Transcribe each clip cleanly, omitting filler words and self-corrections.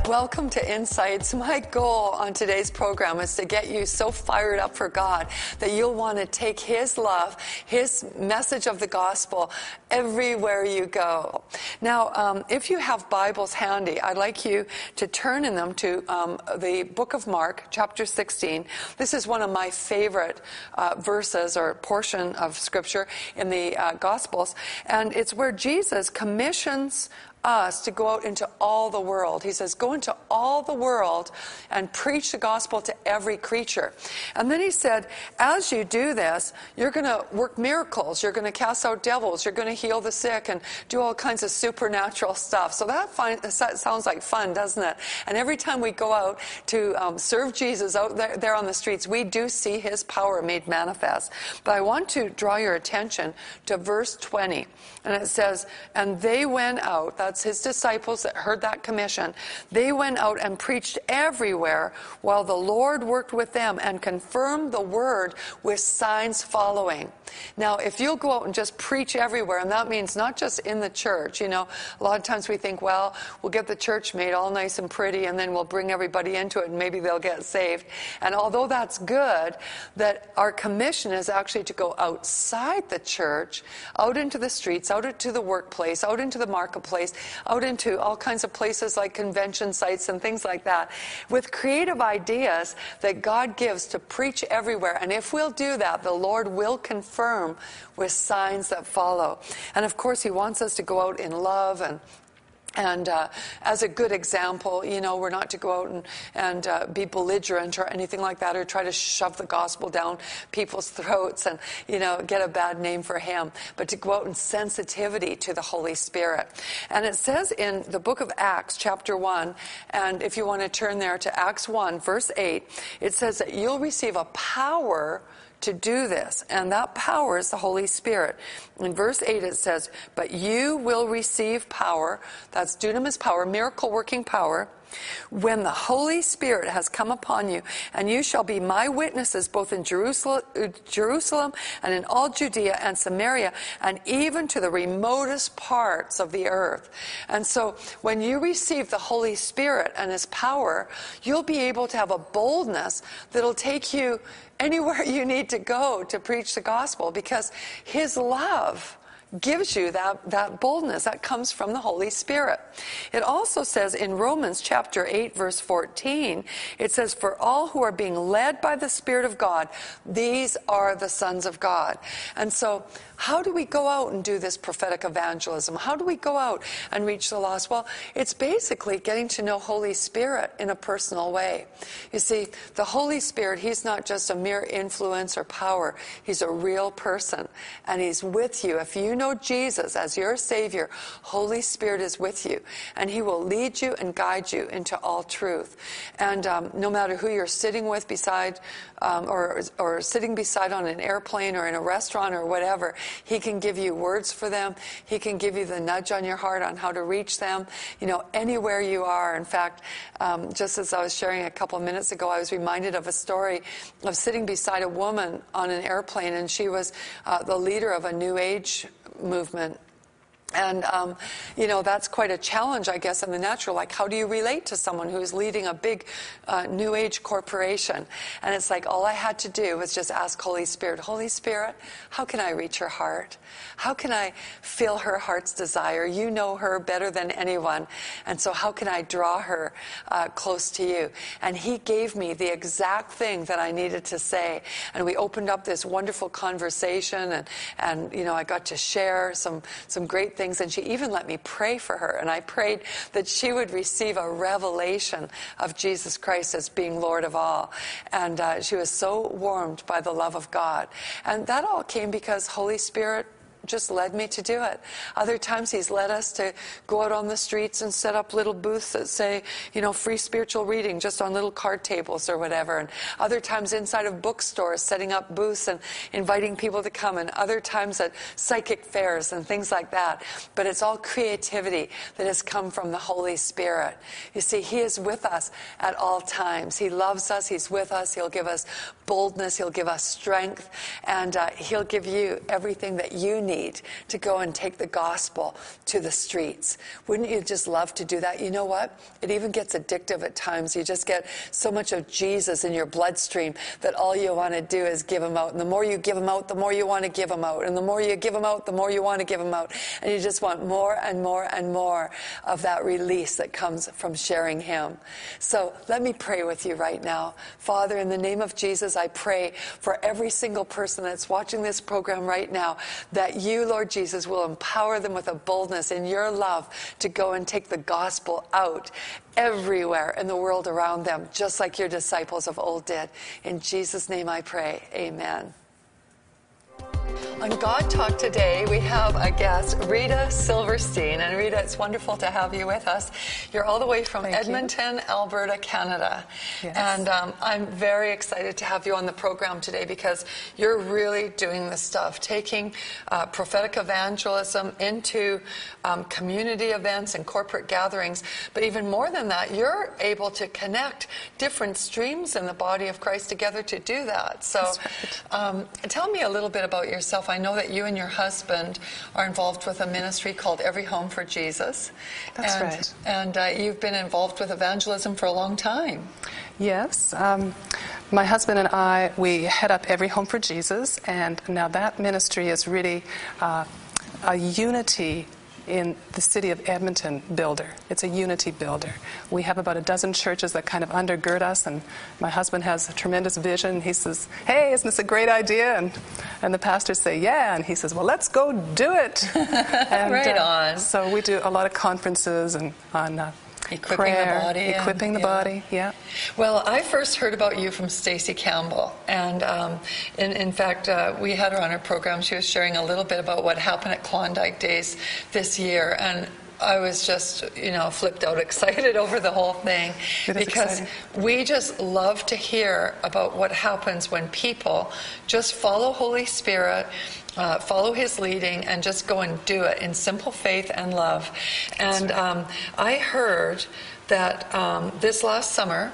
Welcome to Insights. My goal on today's program is to get you so fired up for God that you'll want to take His love, His message of the gospel everywhere you go. Now, if you have Bibles handy, I'd like you to turn in them to the book of Mark, chapter 16. This is one of my favorite verses or portion of Scripture in the Gospels, and it's where Jesus commissions us to go out into all the world. He says, go into all the world and preach the gospel to every creature. And then he said, as you do this, you're going to work miracles. You're going to cast out devils. You're going to heal the sick and do all kinds of supernatural stuff. So that sounds like fun, doesn't it? And every time we go out to serve Jesus out there on the streets, we do see His power made manifest. But I want to draw your attention to verse 20. And it says, and they went out, that's His disciples that heard that commission, they went out and preached everywhere while the Lord worked with them and confirmed the word with signs following. Now, if you'll go out and just preach everywhere, and that means not just in the church, you know, a lot of times we think, well, we'll get the church made all nice and pretty and then we'll bring everybody into it and maybe they'll get saved. And although that's good, that our commission is actually to go outside the church, out into the streets, out into the workplace, out into the marketplace, out into all kinds of places like convention sites and things like that, with creative ideas that God gives to preach everywhere. And if we'll do that, the Lord will confirm with signs that follow. And of course, He wants us to go out in love and as a good example, you know, we're not to go out and be belligerent or anything like that, or try to shove the gospel down people's throats and, you know, get a bad name for Him, but to go out in sensitivity to the Holy Spirit. And it says in the book of Acts, chapter 1, and if you want to turn there to Acts 1, verse 8, it says that you'll receive a power to do this, and that power is the Holy Spirit. In verse 8 it says, but you will receive power, that's dunamis power, miracle working power, when the Holy Spirit has come upon you, and you shall be my witnesses both in Jerusalem and in all Judea and Samaria and even to the remotest parts of the earth. And so when you receive the Holy Spirit and His power, you'll be able to have a boldness that'll take you anywhere you need to go to preach the gospel, because His love gives you that boldness that comes from the Holy Spirit. It also says in Romans chapter 8 verse 14, it says, for all who are being led by the Spirit of God, these are the sons of God. And so how do we go out and do this prophetic evangelism? How do we go out and reach the lost? Well, it's basically getting to know Holy Spirit in a personal way. You see, the Holy Spirit, He's not just a mere influence or power. He's a real person, and He's with you. If you know Jesus as your Savior, Holy Spirit is with you, and He will lead you and guide you into all truth. And no matter who you're sitting with beside, or sitting beside on an airplane or in a restaurant or whatever, He can give you words for them. He can give you the nudge on your heart on how to reach them, you know, anywhere you are. In fact, just as I was sharing a couple of minutes ago, I was reminded of a story of sitting beside a woman on an airplane, and she was the leader of a New Age movement. And, you know, that's quite a challenge, I guess, in the natural. Like, how do you relate to someone who's leading a big New Age corporation? And it's like, all I had to do was just ask Holy Spirit, Holy Spirit, how can I reach her heart? How can I feel her heart's desire? You know her better than anyone. And so how can I draw her close to you? And He gave me the exact thing that I needed to say. And we opened up this wonderful conversation, and you know, I got to share some great things. And she even let me pray for her. And I prayed that she would receive a revelation of Jesus Christ as being Lord of all. And she was so warmed by the love of God. And that all came because Holy Spirit just led me to do it. Other times He's led us to go out on the streets and set up little booths that say, you know, free spiritual reading just on little card tables or whatever. And other times inside of bookstores, setting up booths and inviting people to come. And other times at psychic fairs and things like that. But it's all creativity that has come from the Holy Spirit. You see, He is with us at all times. He loves us. He's with us. He'll give us boldness. He'll give us strength. And He'll give you everything that you need need to go and take the gospel to the streets. Wouldn't you just love to do that? You know what? It even gets addictive at times. You just get so much of Jesus in your bloodstream that all you want to do is give him out. And the more you give him out, the more you want to give him out. And the more you give him out, the more you want to give him out. And you just want more and more and more of that release that comes from sharing him. So let me pray with you right now. Father, in the name of Jesus, I pray for every single person that's watching this program right now, that you, Lord Jesus, will empower them with a boldness in your love to go and take the gospel out everywhere in the world around them, just like your disciples of old did. In Jesus' name I pray. Amen. On God Talk today, we have a guest, Rita Silverstein. And Rita, it's wonderful to have you with us. You're all the way from Edmonton, Alberta, Canada. Yes. And I'm very excited to have you on the program today because you're really doing this stuff, taking prophetic evangelism into community events and corporate gatherings. But even more than that, you're able to connect different streams in the body of Christ together to do that. So tell me a little bit about yourself. I know that you and your husband are involved with a ministry called Every Home for Jesus. That's right. And you've been involved with evangelism for a long time. Yes. My husband and I, we head up Every Home for Jesus, and now that ministry is really a unity in the city of Edmonton builder. It's a unity builder. We have about a dozen churches that kind of undergird us, and my husband has a tremendous vision. He says, hey, isn't this a great idea? And the pastors say, yeah. And he says, well, let's go do it. And, right on. So we do a lot of conferences and on equipping prayer, the body. Equipping the body, yeah. Well, I first heard about you from Stacey Campbell. And in fact, we had her on our program. She was sharing a little bit about what happened at Klondike Days this year. And I was just, flipped out, excited over the whole thing. Because we just love to hear about what happens when people just follow Holy Spirit, follow his leading, and just go and do it in simple faith and love. And I heard that this last summer,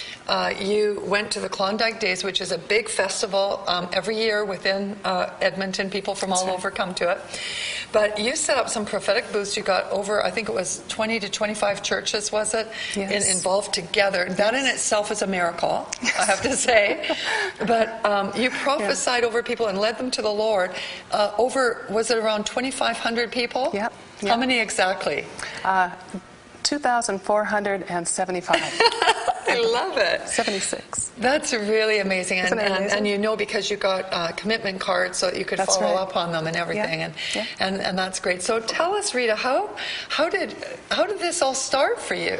you went to the Klondike Days, which is a big festival every year within Edmonton. People from all over come to it. But you set up some prophetic booths. You got over, I think it was 20 to 25 churches, was it? Yes. Involved together. That in itself is a miracle, I have to say. But you prophesied over people and led them to the Lord. Was it around 2,500 people? Yep. How many exactly? 2,475. I love it. 76. That's really amazing. Isn't it amazing? And because you got commitment cards so that you could follow up on them and everything. Yeah. And that's great. So tell us, Rita, how did this all start for you?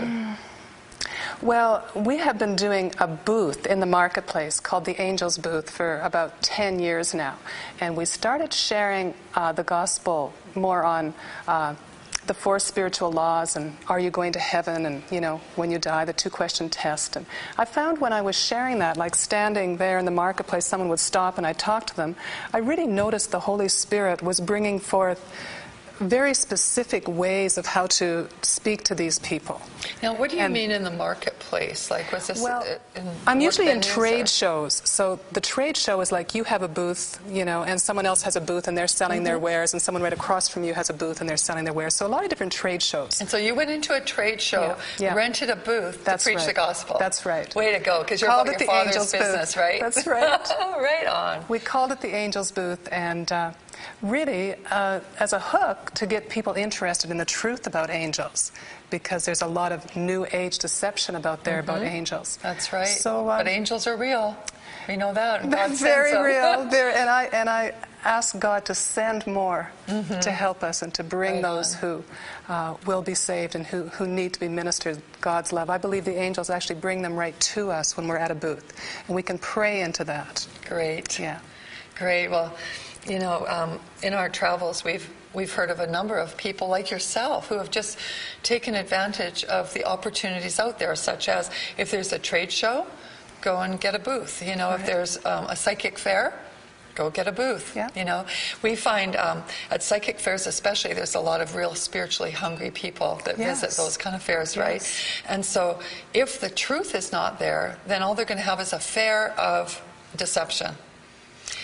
Well, we have been doing a booth in the marketplace called the Angels Booth for about 10 years now. And we started sharing the gospel more on the 4 spiritual laws and are you going to heaven, and when you die, the 2-question test. And I found when I was sharing that, like standing there in the marketplace, someone would stop and I'd talk to them, I really noticed the Holy Spirit was bringing forth very specific ways of how to speak to these people. Now, what do you mean in the marketplace? Like, was this? Well, I'm usually in trade shows. So the trade show is like you have a booth, and someone else has a booth and they're selling their wares, and someone right across from you has a booth and they're selling their wares. So a lot of different trade shows. And so you went into a trade show, rented a booth to preach the gospel. That's right. Way to go, because you're about your father's business, right? That's right. Right on. We called it the Angels Booth, and really as a hook to get people interested in the truth about angels, because there's a lot of new age deception about angels. That's right. So, but angels are real. We know that. They're very real. And I ask God to send more to help us and to bring those who will be saved and who need to be ministered God's love. I believe the angels actually bring them right to us when we're at a booth, and we can pray into that. Great. Yeah. Great. Well, in our travels, we've heard of a number of people like yourself who have just taken advantage of the opportunities out there, such as if there's a trade show, go and get a booth. If there's a psychic fair, go get a booth. Yeah. We find at psychic fairs especially, there's a lot of real spiritually hungry people that visit those kind of fairs, right? And so if the truth is not there, then all they're going to have is a fair of deception.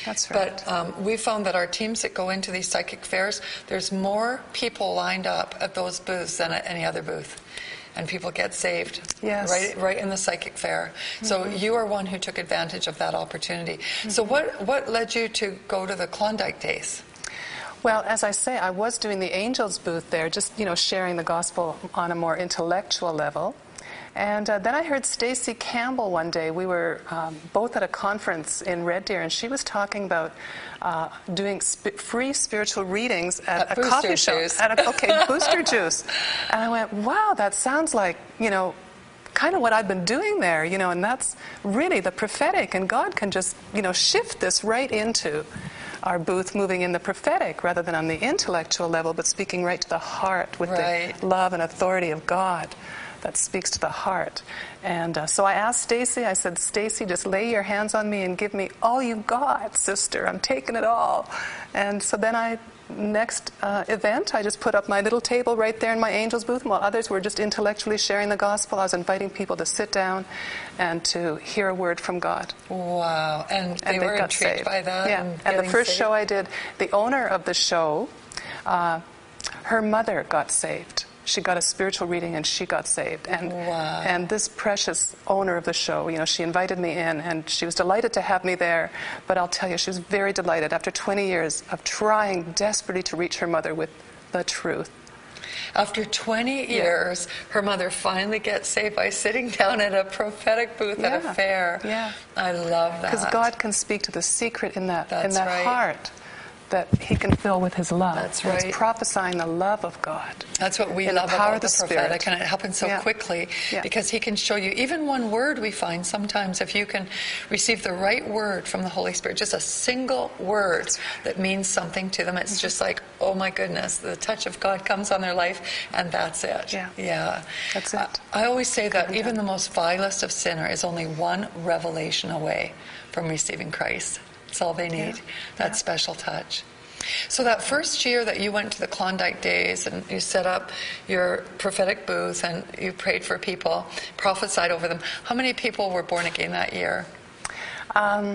That's right. But we found that our teams that go into these psychic fairs, there's more people lined up at those booths than at any other booth. And people get saved right in the psychic fair. So you are one who took advantage of that opportunity. So what led you to go to the Klondike Days? Well, as I say, I was doing the Angels booth there, just, sharing the gospel on a more intellectual level. And then I heard Stacy Campbell one day. We were both at a conference in Red Deer, and she was talking about doing free spiritual readings at a coffee shop. Booster Juice. And I went, wow, that sounds like, kind of what I've been doing there, and that's really the prophetic. And God can just, shift this right into our booth, moving in the prophetic rather than on the intellectual level, but speaking right to the heart with the love and authority of God that speaks to the heart. And so I asked Stacy, I said, Stacy, just lay your hands on me and give me all you've got, sister. I'm taking it all. And so then next event, I just put up my little table right there in my Angels booth, while others were just intellectually sharing the gospel. I was inviting people to sit down and to hear a word from God. Wow. And they were intrigued saved by that? Yeah. And the first show I did, the owner of the show, her mother got saved. She got a spiritual reading and she got saved. And this precious owner of the show, she invited me in and she was delighted to have me there. But I'll tell you, she was very delighted after 20 years of trying desperately to reach her mother with the truth. After 20 years, her mother finally gets saved by sitting down at a prophetic booth at a fair. Yeah. I love that. Because God can speak to the secret in that heart that he can fill with his love. That's right. It's prophesying the love of God. That's what we love about the prophetic, and it happens so quickly because he can show you even one word. We find sometimes if you can receive the right word from the Holy Spirit, just a single word that means something to them, it's just like, oh my goodness, the touch of God comes on their life, and that's it. Yeah. That's it. I always say that even the most vilest of sinner is only one revelation away from receiving Christ. That's all they need, that special touch. So that first year that you went to the Klondike Days and you set up your prophetic booth and you prayed for people, prophesied over them, how many people were born again that year? I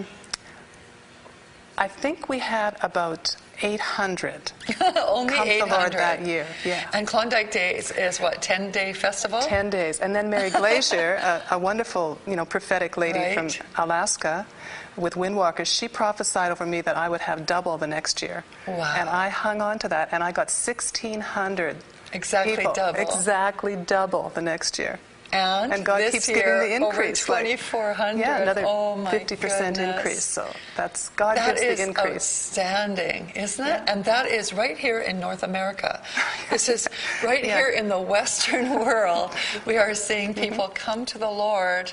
think we had about 800 Only come 800 to the Lord that year. Yeah. And Klondike Days is what, 10-day festival? 10 days. And then Mary Glazier, a wonderful, prophetic lady from Alaska with Windwalkers, she prophesied over me that I would have double the next year. Wow. And I hung on to that, and I got 1,600 people. Double. Exactly double the next year. And God this keeps year, giving the increase. Over 2,400. Yeah, another 50% 50% increase. So that's God gives the increase. That is outstanding, isn't it? And that is right here in North America. This is right here in the Western world. We are seeing people come to the Lord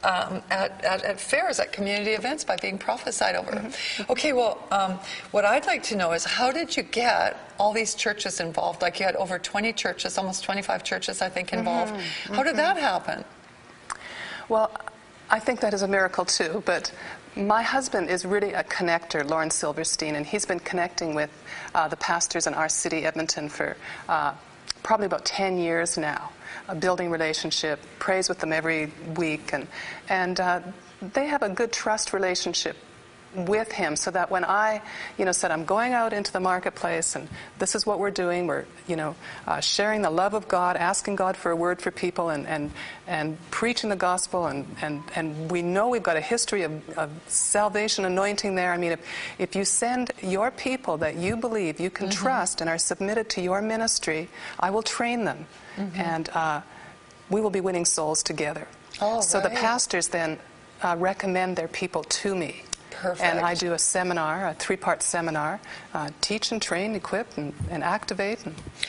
at fairs, at community events, by being prophesied over. Okay, well, what I'd like to know is how did you get all these churches involved? Like you had over 20 churches, almost 25 churches, I think, involved. How did that happen? Well, I think that is a miracle too, but my husband is really a connector, Lawrence Silverstein, and he's been connecting with the pastors in our city, Edmonton, for probably about 10 years now, building relationship, prays with them every week, and they have a good trust relationship with him, so that when I, said I'm going out into the marketplace and this is what we're doing, we're, sharing the love of God, asking God for a word for people and preaching the gospel, and we know we've got a history of salvation anointing there. I mean, if you send your people that you believe you can trust and are submitted to your ministry, I will train them, and we will be winning souls together. So the pastors then recommend their people to me. Perfect. And I do a 3-part seminar, teach and train, equip and activate.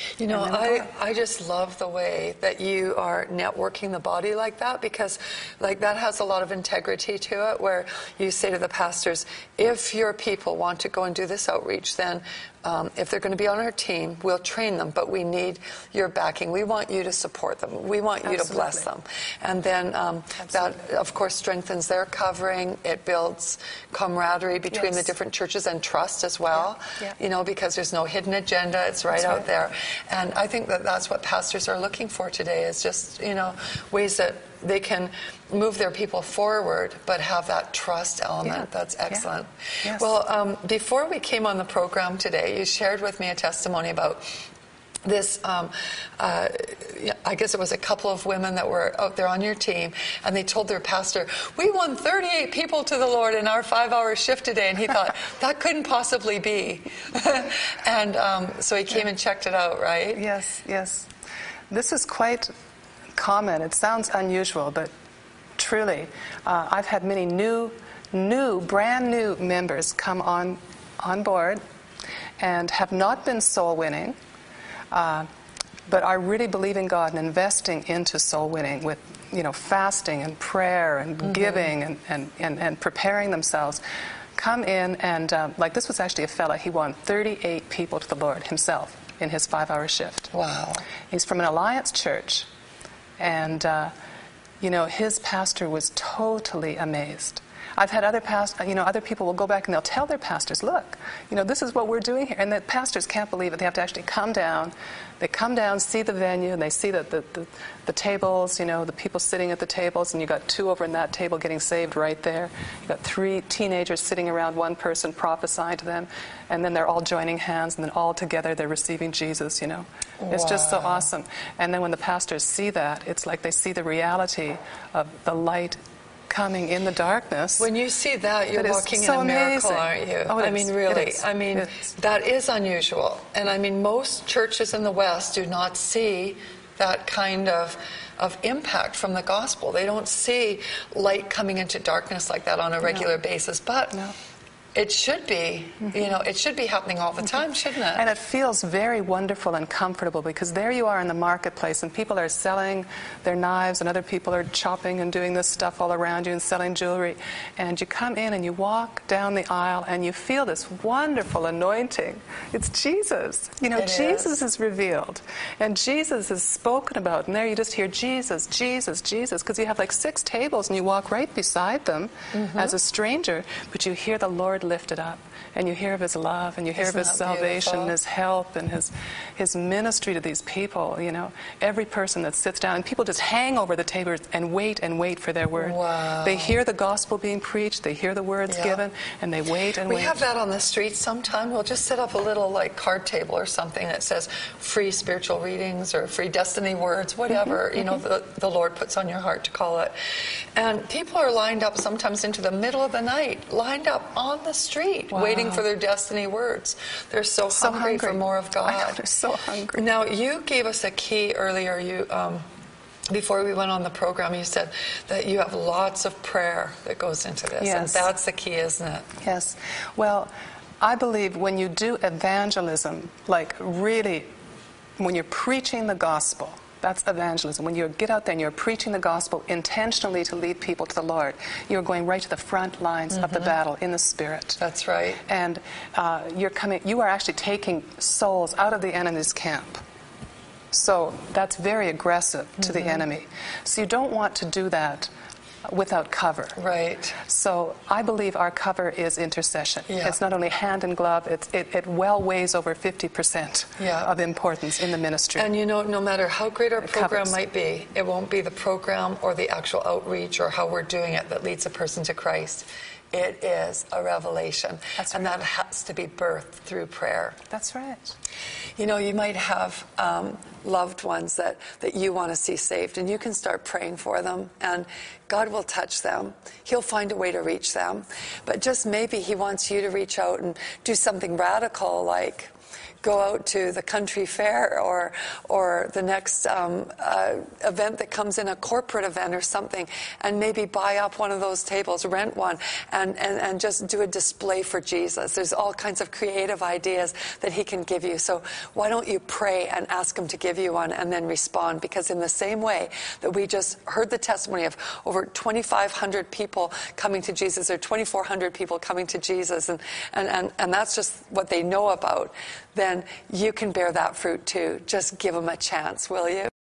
I just love the way that you are networking the body like that, because that has a lot of integrity to it, where you say to the pastors, if your people want to go and do this outreach, then if they're going to be on our team, we'll train them, but we need your backing. We want you to support them. We want you to bless them. And then that, of course, strengthens their covering. It builds camaraderie between the different churches and trust as well, because there's no hidden agenda. It's right out there. And I think that that's what pastors are looking for today, is just, ways that move their people forward, but have that trust element. Yeah. That's excellent. Yeah. Yes. Well, before we came on the program today, you shared with me a testimony about this, I guess it was a couple of women that were out there on your team, and they told their pastor, we won 38 people to the Lord in our 5-hour shift today, and he thought, that couldn't possibly be. And so he came and checked it out, right? Yes, yes. This is quite common. It sounds unusual, but truly, I've had many brand new members come on board and have not been soul winning, but are really believing God and investing into soul winning with, fasting and prayer and giving and preparing themselves. Come in and, like this was actually a fella, he won 38 people to the Lord himself in his 5-hour shift. Wow. He's from an Alliance church, and, his pastor was totally amazed. I've had other people will go back and they'll tell their pastors, look, this is what we're doing here. And the pastors can't believe it. They have to actually come down. They come down, see the venue, and they see the tables, the people sitting at the tables, and you got 2 over in that table getting saved right there. You got 3 teenagers sitting around one person prophesying to them, and then they're all joining hands, and then all together they're receiving Jesus, It's just so awesome. And then when the pastors see that, it's like they see the reality of the light coming in the darkness. When you see that, you're walking so in a miracle, amazing. aren't you? Oh, Really. It is. That is unusual. And most churches in the West do not see that kind of impact from the gospel. They don't see light coming into darkness like that on a regular basis. But it should be, it should be happening all the time, shouldn't it? And it feels very wonderful and comfortable, because there you are in the marketplace and people are selling their knives and other people are chopping and doing this stuff all around you and selling jewelry. And you come in and you walk down the aisle and you feel this wonderful anointing. It's Jesus. Jesus is revealed and Jesus is spoken about. And there you just hear Jesus, Jesus, Jesus, because you have like 6 tables and you walk right beside them as a stranger, but you hear the Lord lifted up, and you hear of his love, and you hear of his salvation, and his help, and his ministry to these people. Every person that sits down, and people just hang over the tables and wait for their word. Wow. They hear the gospel being preached, they hear the words given, and they wait and wait. We have that on the street sometime. We'll just set up a little card table or something that says free spiritual readings or free destiny words, whatever the Lord puts on your heart to call it. And people are lined up sometimes into the middle of the night, lined up on the street, waiting for their destiny words. They're so hungry for more of God. They're so hungry. Now, you gave us a key earlier. Before we went on the program, you said that you have lots of prayer that goes into this. Yes. And that's the key, isn't it? Yes. Well, I believe when you do evangelism, really, when you're preaching the gospel, that's evangelism. When you get out there and you're preaching the gospel intentionally to lead people to the Lord, you're going right to the front lines of the battle in the Spirit. That's right. And you are actually taking souls out of the enemy's camp. So that's very aggressive to the enemy. So you don't want to do that without cover. Right. So I believe our cover is intercession. Yeah. It's not only hand and glove, it well weighs over 50% of importance in the ministry. And no matter how great our program might be, it won't be the program or the actual outreach or how we're doing it that leads a person to Christ. It is a revelation. That's and right. that has to be birthed through prayer. That's right. You might have loved ones that you want to see saved, and you can start praying for them, and God will touch them. He'll find a way to reach them. But just maybe he wants you to reach out and do something radical, like go out to the country fair or the next event that comes in, a corporate event or something, and maybe buy up one of those tables, rent one, and just do a display for Jesus. There's all kinds of creative ideas that he can give you. So why don't you pray and ask him to give you one and then respond? Because in the same way that we just heard the testimony of over 2,500 people coming to Jesus, or 2,400 people coming to Jesus, and that's just what they know about, then you can bear that fruit too. Just give them a chance, will you?